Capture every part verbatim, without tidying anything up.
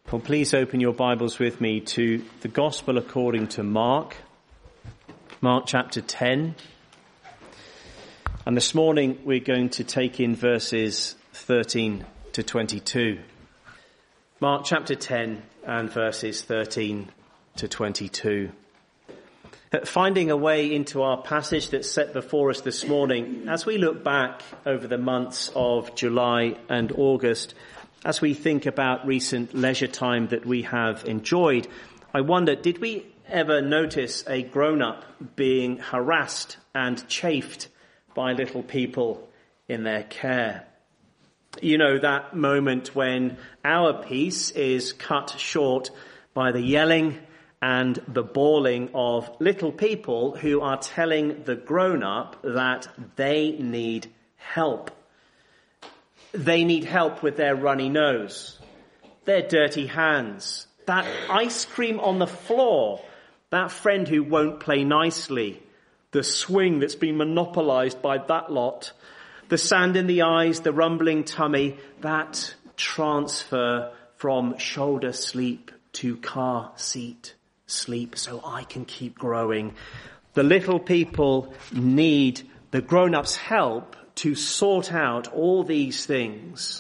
Well, please open your Bibles with me to the Gospel according to Mark, Mark chapter ten. And this morning we're going to take in verses thirteen to twenty-two. Mark chapter ten and verses thirteen to twenty-two. Finding a way into our passage that's set before us this morning, as we look back over the months of July and August, as we think about recent leisure time that we have enjoyed, I wonder, did we ever notice a grown-up being harassed and chafed by little people in their care? You know, that moment when our peace is cut short by the yelling and the bawling of little people who are telling the grown-up that they need help. They need help with their runny nose, their dirty hands, that ice cream on the floor, that friend who won't play nicely, the swing that's been monopolized by that lot, the sand in the eyes, the rumbling tummy, that transfer from shoulder sleep to car seat sleep so I can keep growing. The little people need the grown-ups' help to sort out all these things.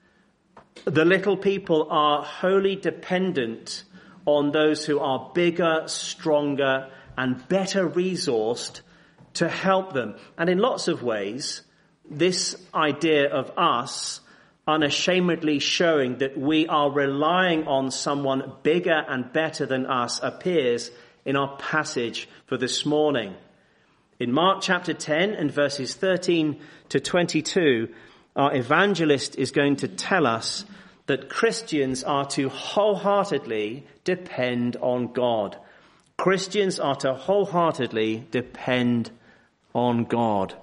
The little people are wholly dependent on those who are bigger, stronger, and better resourced to help them. And in lots of ways, this idea of us unashamedly showing that we are relying on someone bigger and better than us appears in our passage for this morning. In Mark chapter ten and verses thirteen to twenty-two, our evangelist is going to tell us that Christians are to wholeheartedly depend on God. Christians are to wholeheartedly depend on God.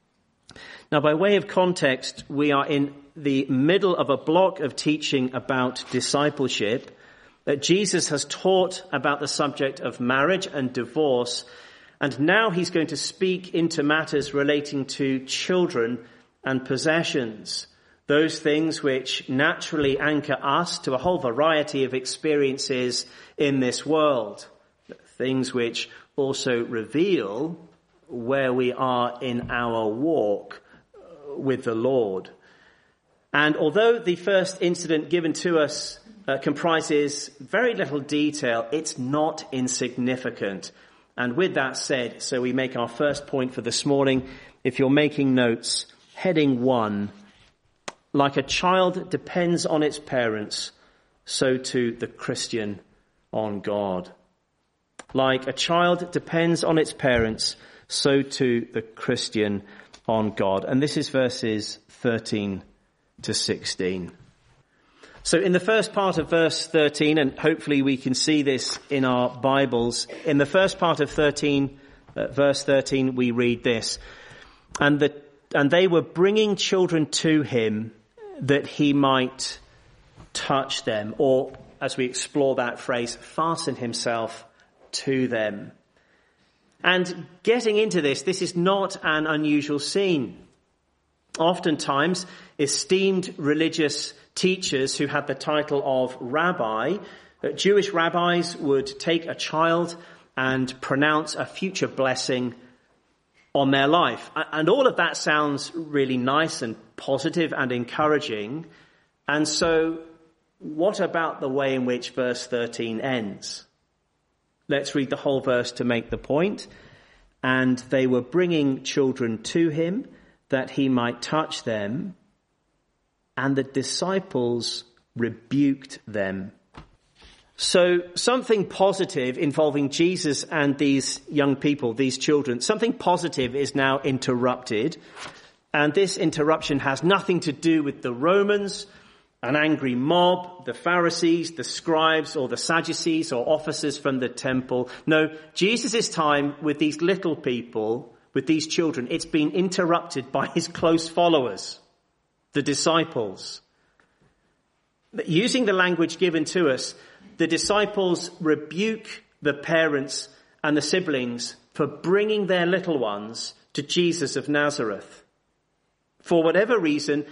Now, by way of context, we are in the middle of a block of teaching about discipleship. That Jesus has taught about the subject of marriage and divorce, and now he's going to speak into matters relating to children and possessions, those things which naturally anchor us to a whole variety of experiences in this world, things which also reveal where we are in our walk with the Lord. And although the first incident given to us uh, comprises very little detail, it's not insignificant. And with that said, so we make our first point for this morning. If you're making notes, heading one, like a child depends on its parents, so too the Christian on God. Like a child depends on its parents, so too the Christian on God. And this is verses thirteen to sixteen. So in the first part of verse thirteen, and hopefully we can see this in our Bibles, in the first part of thirteen, uh, verse thirteen, we read this. And the, and they were bringing children to him that he might touch them, or as we explore that phrase, fasten himself to them. And getting into this, this is not an unusual scene. Oftentimes, esteemed religious teachers who had the title of rabbi, Jewish rabbis would take a child and pronounce a future blessing on their life. And all of that sounds really nice and positive and encouraging. And so what about the way in which verse thirteen ends? Let's read the whole verse to make the point. And they were bringing children to him that he might touch them, and the disciples rebuked them. So something positive involving Jesus and these young people, these children, something positive is now interrupted. And this interruption has nothing to do with the Romans, an angry mob, the Pharisees, the scribes, or the Sadducees, or officers from the temple. No, Jesus' time with these little people, with these children, it's been interrupted by his close followers, the disciples. Using the language given to us, the disciples rebuke the parents and the siblings for bringing their little ones to Jesus of Nazareth. For whatever reason,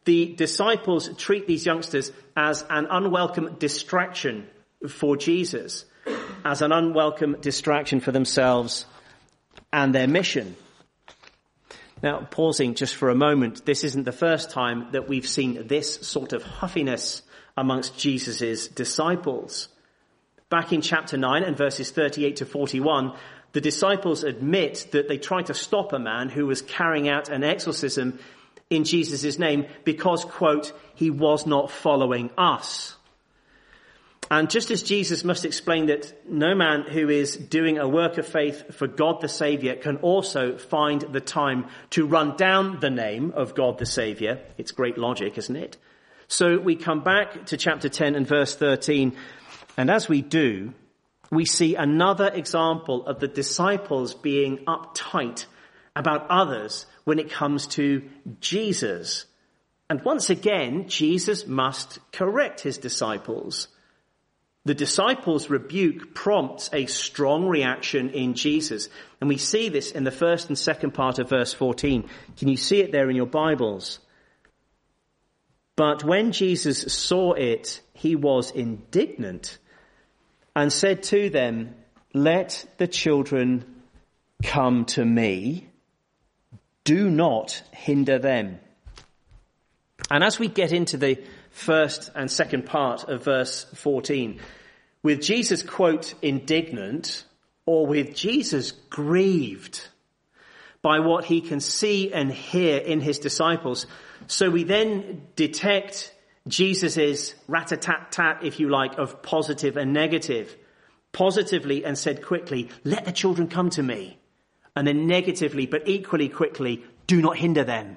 The disciples treat these youngsters as an unwelcome distraction for Jesus, as an unwelcome distraction for themselves and their mission. Now, pausing just for a moment, this isn't the first time that we've seen this sort of huffiness amongst Jesus' disciples. Back in chapter nine and verses thirty-eight to forty-one, the disciples admit that they tried to stop a man who was carrying out an exorcism in Jesus' name because, quote, he was not following us. And just as Jesus must explain that no man who is doing a work of faith for God the Saviour can also find the time to run down the name of God the Saviour. It's great logic, isn't it? So we come back to chapter ten and verse thirteen. And as we do, we see another example of the disciples being uptight about others when it comes to Jesus. And once again, Jesus must correct his disciples. The disciples' rebuke prompts a strong reaction in Jesus. And we see this in the first and second part of verse fourteen. Can you see it there in your Bibles? But when Jesus saw it, he was indignant and said to them, let the children come to me. Do not hinder them. And as we get into the first and second part of verse fourteen, with Jesus, quote, indignant, or with Jesus grieved by what he can see and hear in his disciples, so we then detect Jesus's rat-a-tat-tat, if you like, of positive and negative. Positively and said quickly, let the children come to me. And then negatively, but equally quickly, do not hinder them.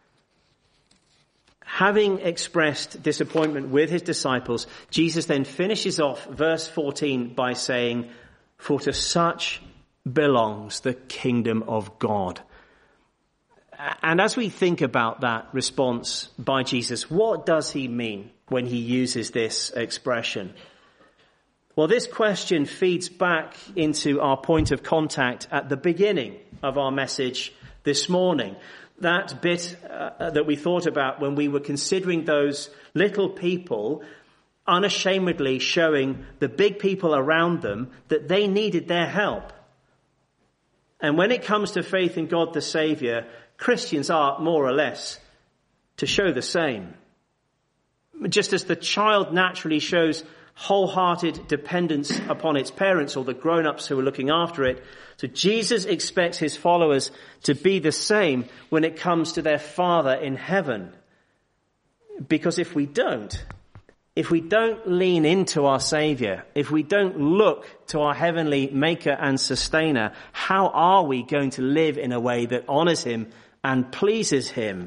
Having expressed disappointment with his disciples, Jesus then finishes off verse fourteen by saying, for to such belongs the kingdom of God. And as we think about that response by Jesus, what does he mean when he uses this expression? Well, this question feeds back into our point of contact at the beginning of our message this morning. That bit uh, that we thought about when we were considering those little people unashamedly showing the big people around them that they needed their help. And when it comes to faith in God the Saviour, Christians are more or less to show the same. Just as the child naturally shows wholehearted dependence upon its parents or the grown-ups who are looking after it, so Jesus expects his followers to be the same when it comes to their Father in heaven. Because if we don't, if we don't lean into our Saviour, if we don't look to our heavenly Maker and Sustainer, how are we going to live in a way that honours him and pleases him?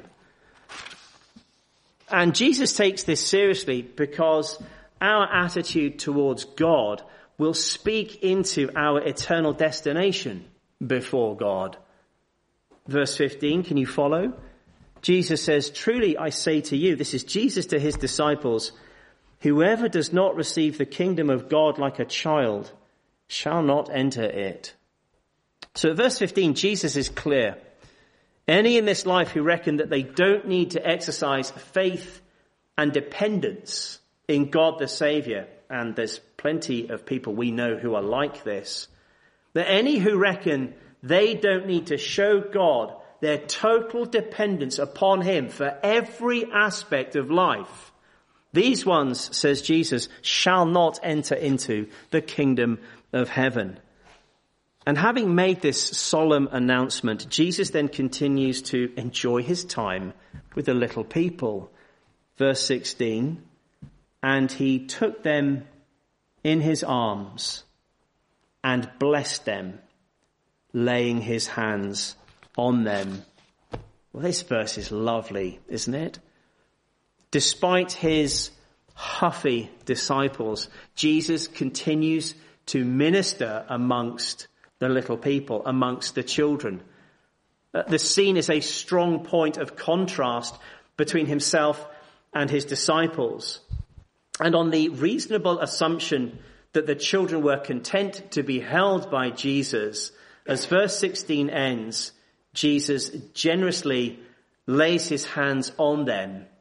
And Jesus takes this seriously because our attitude towards God will speak into our eternal destination before God. Verse fifteen, can you follow? Jesus says, truly I say to you, this is Jesus to his disciples, whoever does not receive the kingdom of God like a child shall not enter it. So at verse fifteen, Jesus is clear. Any in this life who reckon that they don't need to exercise faith and dependence in God the Saviour, and there's plenty of people we know who are like this, that any who reckon they don't need to show God their total dependence upon him for every aspect of life, these ones, says Jesus, shall not enter into the kingdom of heaven. And having made this solemn announcement, Jesus then continues to enjoy his time with the little people. Verse sixteen, and he took them in his arms and blessed them, laying his hands on them. Well, this verse is lovely, isn't it? Despite his huffy disciples, Jesus continues to minister amongst the little people, amongst the children. Uh, the scene is a strong point of contrast between himself and his disciples. And on the reasonable assumption that the children were content to be held by Jesus, as verse sixteen ends, Jesus generously lays his hands on them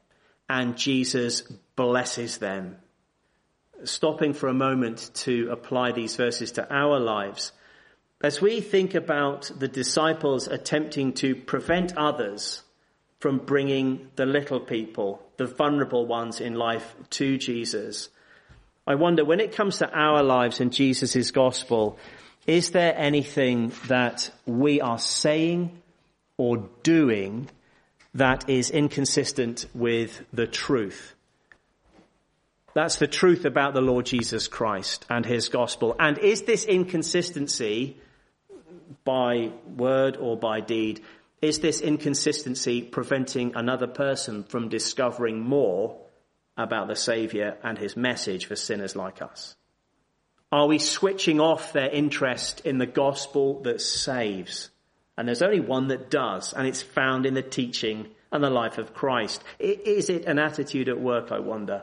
and Jesus blesses them. Stopping for a moment to apply these verses to our lives. As we think about the disciples attempting to prevent others from bringing the little people, the vulnerable ones in life, to Jesus, I wonder, when it comes to our lives and Jesus' gospel, is there anything that we are saying or doing that is inconsistent with the truth? That's the truth about the Lord Jesus Christ and his gospel. And is this inconsistency, by word or by deed, is this inconsistency preventing another person from discovering more about the Saviour and his message for sinners like us? Are we switching off their interest in the gospel that saves? And there's only one that does, and it's found in the teaching and the life of Christ. Is it an attitude at work, I wonder?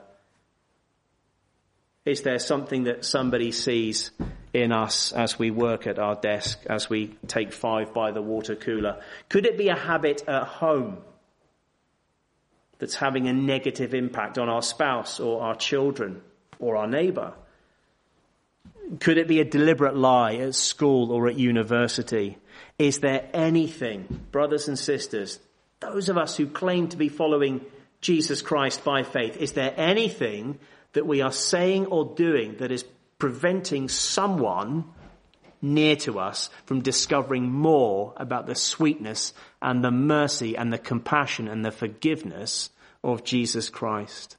Is there something that somebody sees in us as we work at our desk, as we take five by the water cooler? Could it be a habit at home that's having a negative impact on our spouse or our children or our neighbour? Could it be a deliberate lie at school or at university? Is there anything, brothers and sisters, those of us who claim to be following Jesus Christ by faith, is there anything that we are saying or doing that is preventing someone near to us from discovering more about the sweetness and the mercy and the compassion and the forgiveness of Jesus Christ?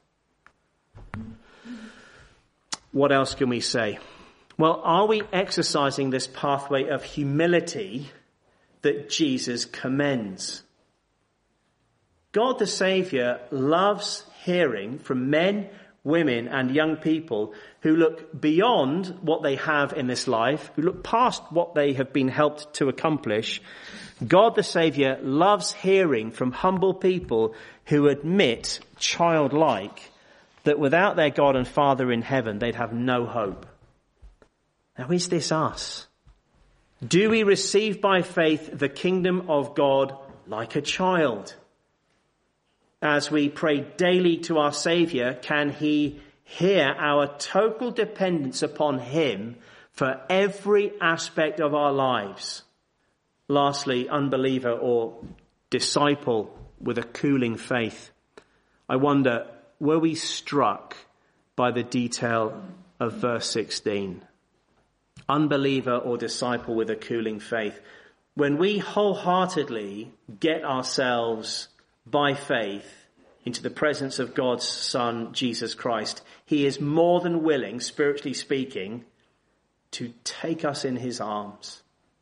What else can we say? Well, are we exercising this pathway of humility that Jesus commends? God the Saviour loves hearing from men, women and young people who look beyond what they have in this life, who look past what they have been helped to accomplish. God the Saviour loves hearing from humble people who admit, childlike, that without their God and Father in heaven, they'd have no hope. Now, is this us? Do we receive by faith the kingdom of God like a child? As we pray daily to our Saviour, can he hear our total dependence upon him for every aspect of our lives? Lastly, unbeliever or disciple with a cooling faith. I wonder, were we struck by the detail of verse sixteen? Unbeliever or disciple with a cooling faith. When we wholeheartedly get ourselves by faith into the presence of God's Son, Jesus Christ, he is more than willing, spiritually speaking, to take us in his arms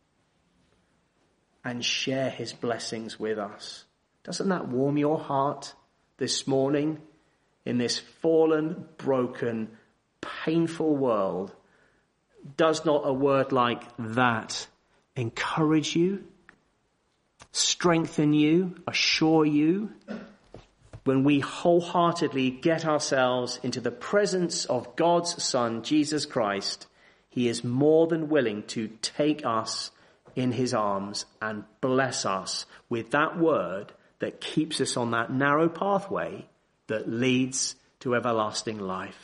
and share his blessings with us. Doesn't that warm your heart this morning in this fallen, broken, painful world? Does not a word like that encourage you, strengthen you, assure you? When we wholeheartedly get ourselves into the presence of God's Son, Jesus Christ, he is more than willing to take us in his arms and bless us with that word that keeps us on that narrow pathway that leads to everlasting life.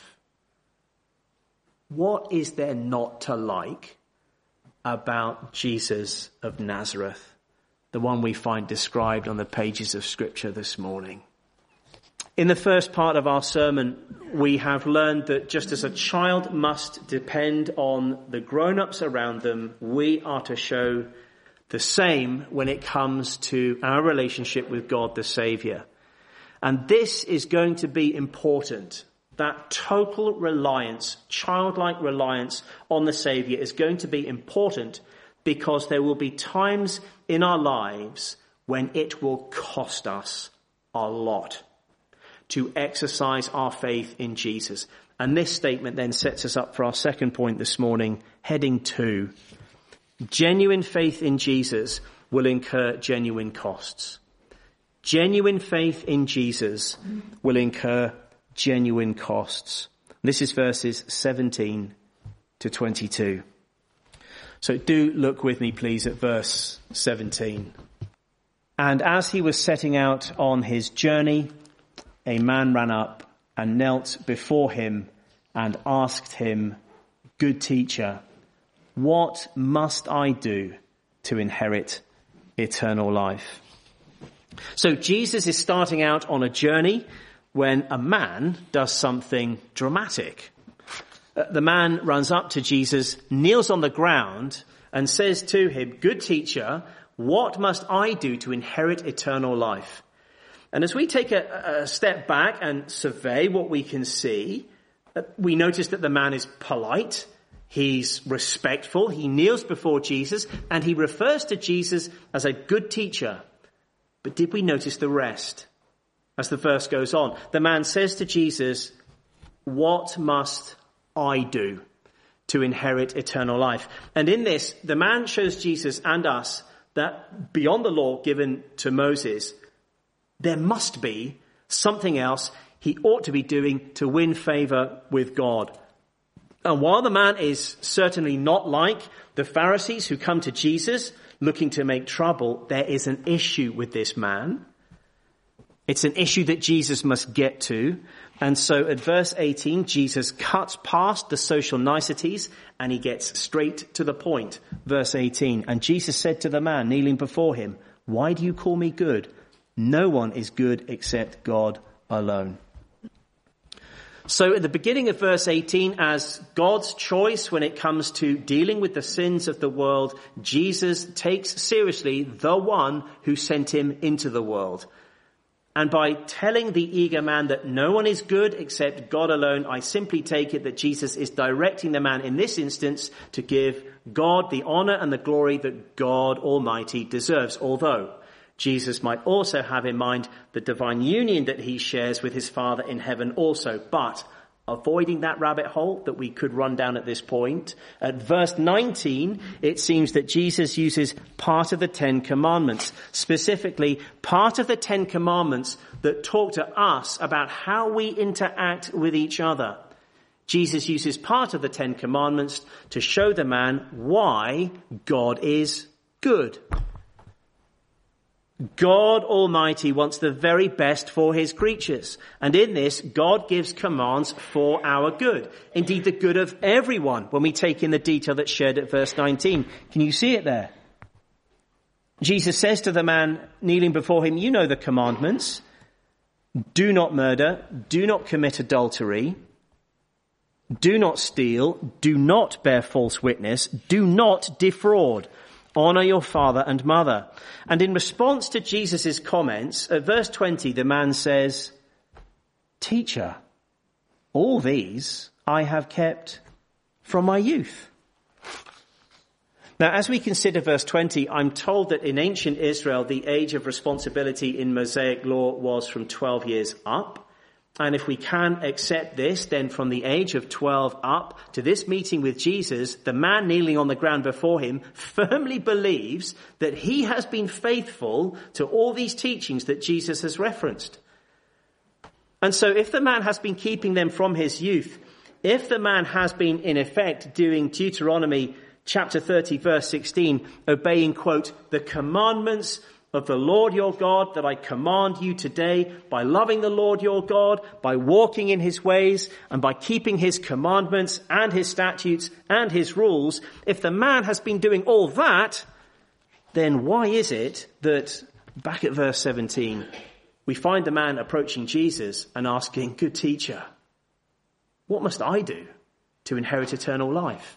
What is there not to like about Jesus of Nazareth, the one we find described on the pages of Scripture this morning? In the first part of our sermon, we have learned that just as a child must depend on the grown-ups around them, we are to show the same when it comes to our relationship with God the Saviour. And this is going to be important. That total reliance, childlike reliance on the Saviour is going to be important because there will be times in our lives when it will cost us a lot to exercise our faith in Jesus. And this statement then sets us up for our second point this morning, heading two. Genuine faith in Jesus will incur genuine costs. Genuine faith in Jesus will incur genuine costs. This is verses seventeen to twenty-two. So do look with me, please, at verse seventeen. And as he was setting out on his journey, a man ran up and knelt before him and asked him, "Good teacher, what must I do to inherit eternal life?" So Jesus is starting out on a journey when a man does something dramatic. The man runs up to Jesus, kneels on the ground, and says to him, "Good teacher, what must I do to inherit eternal life?" And as we take a, a step back and survey what we can see, we notice that the man is polite, he's respectful, he kneels before Jesus, and he refers to Jesus as a good teacher. But did we notice the rest? As the verse goes on, the man says to Jesus, "What must I do to inherit eternal life?" And in this, the man shows Jesus and us that beyond the law given to Moses, there must be something else he ought to be doing to win favor with God. And while the man is certainly not like the Pharisees who come to Jesus looking to make trouble, there is an issue with this man. It's an issue that Jesus must get to. And so at verse eighteen, Jesus cuts past the social niceties and he gets straight to the point. Verse eighteen, "And Jesus said to the man kneeling before him, 'Why do you call me good? No one is good except God alone.'" So at the beginning of verse eighteen, as God's choice when it comes to dealing with the sins of the world, Jesus takes seriously the one who sent him into the world. And by telling the eager man that no one is good except God alone, I simply take it that Jesus is directing the man in this instance to give God the honor and the glory that God Almighty deserves. Although Jesus might also have in mind the divine union that he shares with his Father in heaven also. But avoiding that rabbit hole that we could run down at this point, at verse nineteen, it seems that Jesus uses part of the Ten Commandments, specifically part of the Ten Commandments that talk to us about how we interact with each other. Jesus uses part of the Ten Commandments to show the man why God is good. God Almighty wants the very best for his creatures. And in this, God gives commands for our good. Indeed, the good of everyone when we take in the detail that's shared at verse nineteen. Can you see it there? Jesus says to the man kneeling before him, "You know the commandments. Do not murder. Do not commit adultery. Do not steal. Do not bear false witness. Do not defraud. Honor your father and mother." And in response to Jesus' comments, at verse twenty, the man says, "Teacher, all these I have kept from my youth." Now, as we consider verse twenty, I'm told that in ancient Israel, the age of responsibility in Mosaic law was from twelve years up. And if we can accept this, then from the age of twelve up to this meeting with Jesus, the man kneeling on the ground before him firmly believes that he has been faithful to all these teachings that Jesus has referenced. And so if the man has been keeping them from his youth, if the man has been in effect doing Deuteronomy chapter thirty verse sixteen, obeying, quote, "the commandments of the Lord your God that I command you today, by loving the Lord your God, by walking in his ways, and by keeping his commandments and his statutes and his rules," if the man has been doing all that, then why is it that, back at verse seventeen, we find the man approaching Jesus and asking, "Good teacher, what must I do to inherit eternal life?"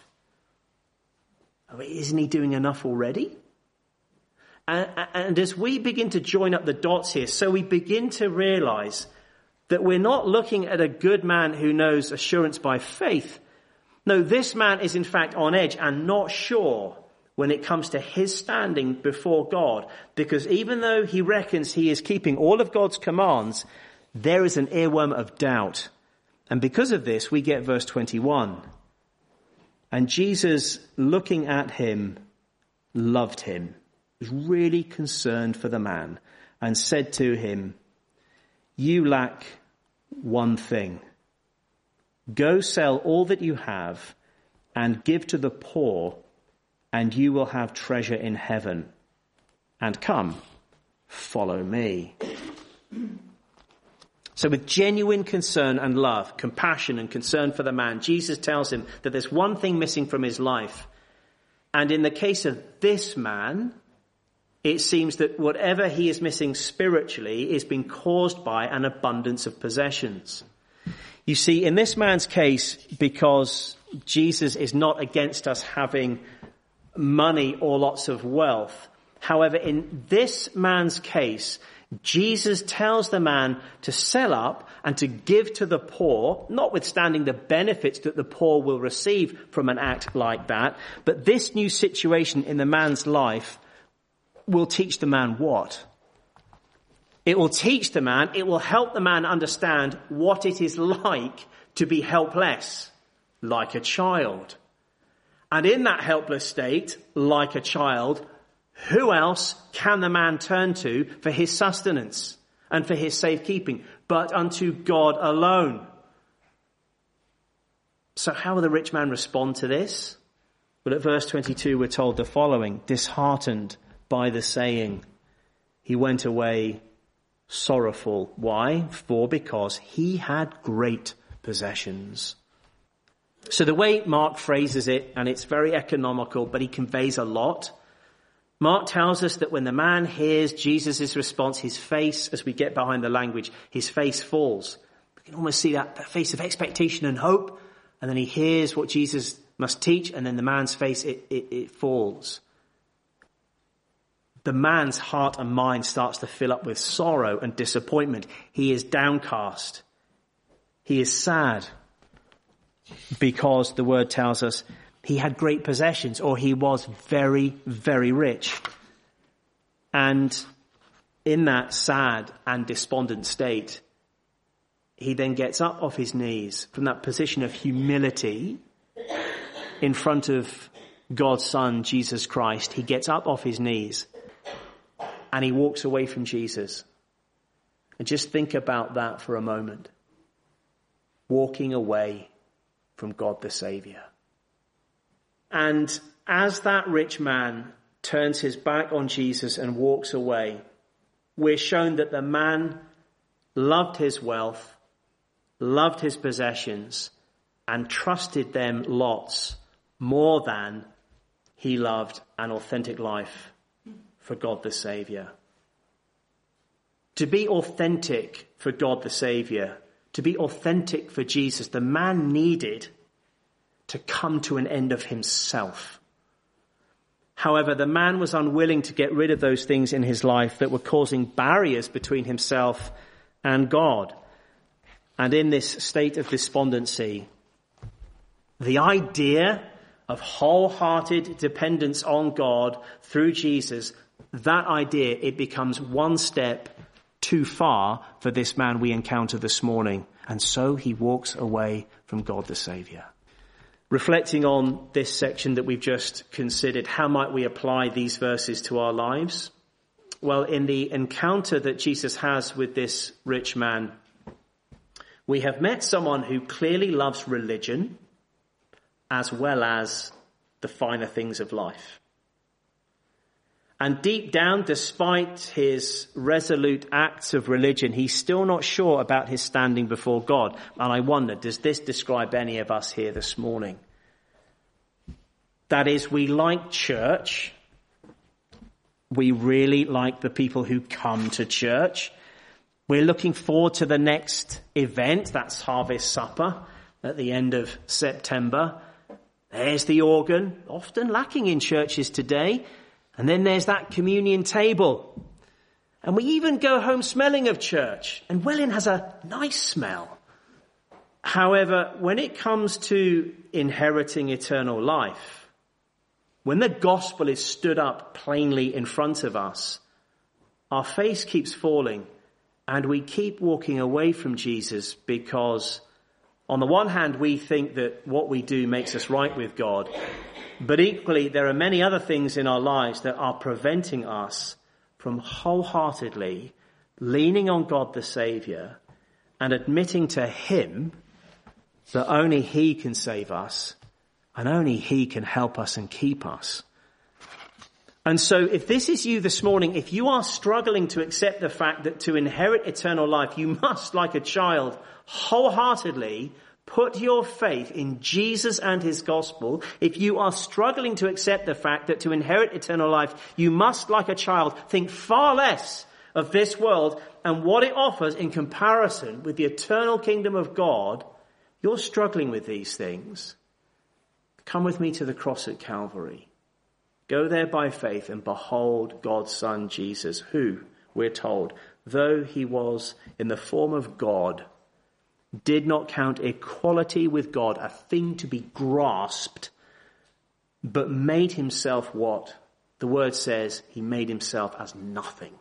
I mean, isn't he doing enough already? And, and as we begin to join up the dots here, so we begin to realize that we're not looking at a good man who knows assurance by faith. No, this man is in fact on edge and not sure when it comes to his standing before God. Because even though he reckons he is keeping all of God's commands, there is an earworm of doubt. And because of this, we get verse twenty-one. "And Jesus, looking at him, loved him," was really concerned for the man, and said to him, "You lack one thing. Go sell all that you have and give to the poor, and you will have treasure in heaven. And come, follow me." So with genuine concern and love, compassion and concern for the man, Jesus tells him that there's one thing missing from his life. And in the case of this man, it seems that whatever he is missing spiritually is being caused by an abundance of possessions. You see, in this man's case, because Jesus is not against us having money or lots of wealth. However, in this man's case, Jesus tells the man to sell up and to give to the poor, notwithstanding the benefits that the poor will receive from an act like that. But this new situation in the man's life will teach the man what? It will teach the man, it will help the man understand what it is like to be helpless, like a child. And in that helpless state, like a child, who else can the man turn to for his sustenance and for his safekeeping but unto God alone? So how will the rich man respond to this? Well, at verse twenty-two, we're told the following: disheartened by the saying, he went away sorrowful. Why? For because he had great possessions. So the way Mark phrases it, and it's very economical, but he conveys a lot. Mark tells us that when the man hears Jesus' response, his face, as we get behind the language, his face falls. We can almost see that, that face of expectation and hope. And then he hears what Jesus must teach, and then the man's face, it, it, it falls. The man's heart and mind starts to fill up with sorrow and disappointment. He is downcast. He is sad because the word tells us he had great possessions, or he was very, very rich. And in that sad and despondent state, he then gets up off his knees from that position of humility in front of God's Son, Jesus Christ. He gets up off his knees and he walks away from Jesus. And just think about that for a moment. Walking away from God the Saviour. And as that rich man turns his back on Jesus and walks away, we're shown that the man loved his wealth, loved his possessions, and trusted them lots more than he loved an authentic life for God the Saviour. To be authentic for God the Saviour, to be authentic for Jesus, the man needed to come to an end of himself. However, the man was unwilling to get rid of those things in his life that were causing barriers between himself and God. And in this state of despondency, the idea of wholehearted dependence on God through Jesus, that idea, it becomes one step too far for this man we encounter this morning. And so he walks away from God the Saviour. Reflecting on this section that we've just considered, how might we apply these verses to our lives? Well, in the encounter that Jesus has with this rich man, we have met someone who clearly loves religion as well as the finer things of life. And deep down, despite his resolute acts of religion, he's still not sure about his standing before God. And I wonder, does this describe any of us here this morning? That is, we like church. We really like the people who come to church. We're looking forward to the next event. That's Harvest Supper at the end of September. There's the organ, often lacking in churches today. And then there's that communion table. And we even go home smelling of church. And Welwyn has a nice smell. However, when it comes to inheriting eternal life, when the gospel is stood up plainly in front of us, our face keeps falling and we keep walking away from Jesus because on the one hand, we think that what we do makes us right with God. But equally, there are many other things in our lives that are preventing us from wholeheartedly leaning on God the Saviour and admitting to him that only he can save us and only he can help us and keep us. And so if this is you this morning, if you are struggling to accept the fact that to inherit eternal life, you must, like a child, wholeheartedly put your faith in Jesus and his gospel. If you are struggling to accept the fact that to inherit eternal life, you must, like a child, think far less of this world and what it offers in comparison with the eternal kingdom of God, you're struggling with these things. Come with me to the cross at Calvary. Go there by faith and behold God's Son Jesus, who, we're told, though he was in the form of God, did not count equality with God a thing to be grasped, but made himself what? The word says he made himself as nothing.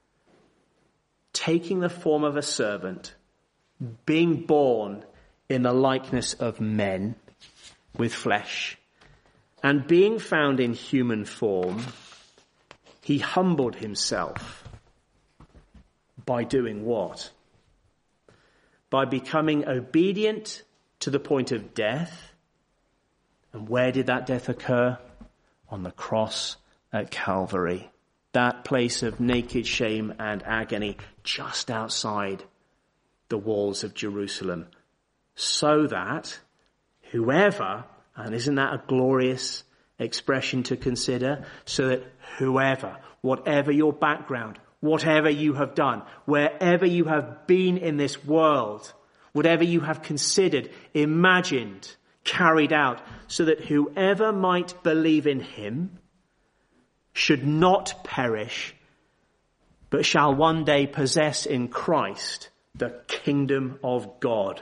Taking the form of a servant, being born in the likeness of men with flesh, and being found in human form, he humbled himself by doing what? By becoming obedient to the point of death. And where did that death occur? On the cross at Calvary. That place of naked shame and agony just outside the walls of Jerusalem. So that whoever, and isn't that a glorious expression to consider? So that whoever, whatever your background, whatever you have done, wherever you have been in this world, whatever you have considered, imagined, carried out, so that whoever might believe in him should not perish, but shall one day possess in Christ the kingdom of God.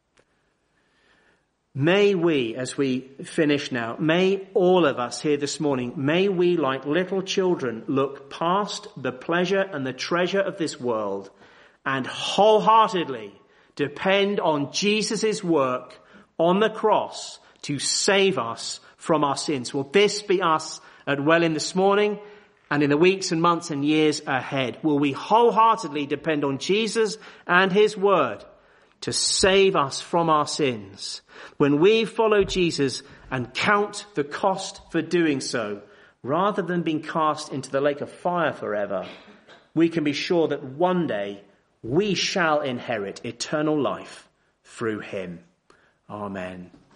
May we, as we finish now, may all of us here this morning, may we, like little children, look past the pleasure and the treasure of this world and wholeheartedly depend on Jesus' work on the cross to save us from our sins. Will this be us at Welling this morning and in the weeks and months and years ahead? Will we wholeheartedly depend on Jesus and his word to save us from our sins? When we follow Jesus and count the cost for doing so, rather than being cast into the lake of fire forever, we can be sure that one day we shall inherit eternal life through him. Amen.